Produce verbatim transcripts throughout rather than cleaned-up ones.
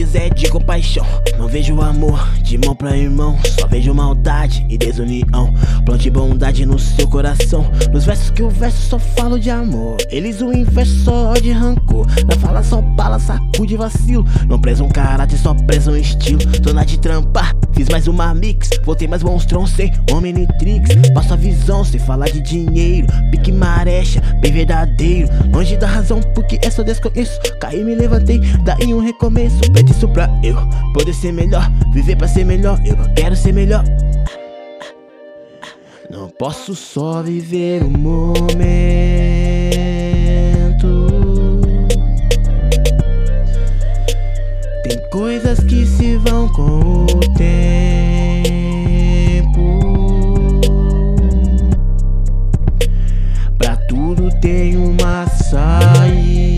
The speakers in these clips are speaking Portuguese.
vezes é de compaixão. Não vejo amor de irmão pra irmão, só vejo maldade e desunião. Plante bondade no seu coração. Nos versos que o verso só falo de amor, eles o inverso só de rancor. Na fala só bala, sacude vacilo. Não preza um caráter, só preza um estilo. Tô na de trampar, fiz mais uma mix. Voltei mais monstrão sem Omnitrix. Passo a visão sem falar de dinheiro. Pique marecha, bem verdadeiro. Longe da razão porque essa eu desconheço. Caí, me levantei, daí um recomeço. Pede isso pra eu poder ser melhor, viver pra ser melhor, eu quero ser melhor. Não posso só viver o momento. Tem coisas que se vão com o tempo. Pra tudo tem uma saída.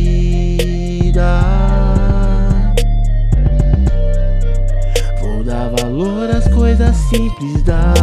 Vou dar valor às coisas simples da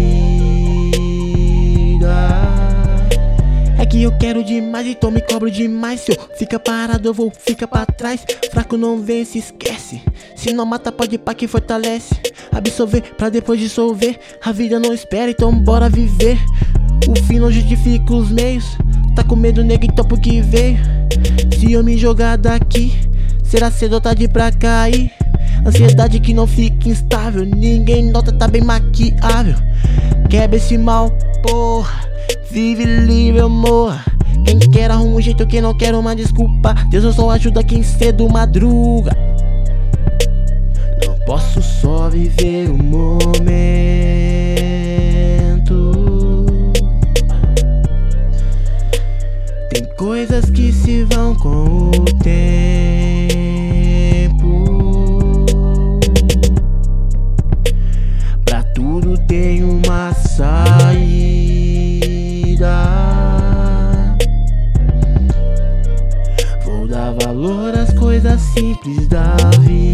vida. É que eu quero demais, então me cobro demais. Se eu fica parado eu vou ficar pra trás. Fraco não vence, esquece. Se não mata pode ir pra que fortalece. Absorver pra depois dissolver. A vida não espera, então bora viver. O fim não justifica os meios. Tá com medo, nego, então por que veio? Se eu me jogar daqui, será cedo ou tarde pra cair? Ansiedade que não fica instável, ninguém nota, tá bem maquiável. Quebra esse mal, porra. Vive livre, amor. Quem quer arruma um jeito, quem não quer uma desculpa. Deus só ajuda quem cedo madruga. Não posso só viver o momento. Tem coisas que se vão com o tempo. Pra tudo tem uma saída. Vou dar valor às coisas simples da vida.